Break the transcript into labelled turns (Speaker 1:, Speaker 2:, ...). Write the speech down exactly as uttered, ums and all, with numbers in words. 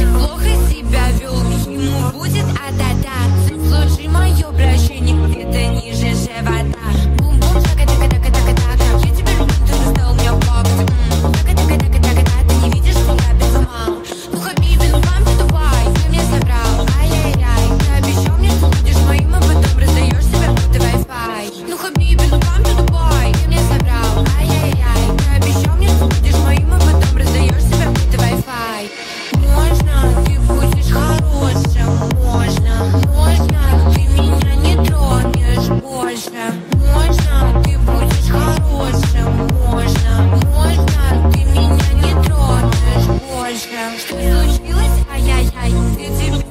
Speaker 1: плохо себя вел, ему будет а-та-та. Заслужи мое прощение где-то ниже живота. Бум-бум, така-така-така-така-така. Я тебя люблю, ты заставил меня плакать. Така-така-така-така-така. Ты не видишь, что я без ума. Ну, Хабиби, ну вам ты Дубай, ты мне соврал. Ай-яй-яй, ты обещал мне, что будешь моим, а потом раздаешь себя будто Wi-Fi. Ну, Хабиби, ну вам ты Дубай, ты мне соврал. Ай-яй-яй, ты обещал мне, что будешь моим, а потом раздаешь себя будто Wi-Fi. Можно, ты будешь хорошим, можно, можно, ты меня не тронешь больше. Можно, ты будешь хорошим, можно, можно, ты меня не тронешь больше. Что случилось? Ай-яй-яй, ты теперь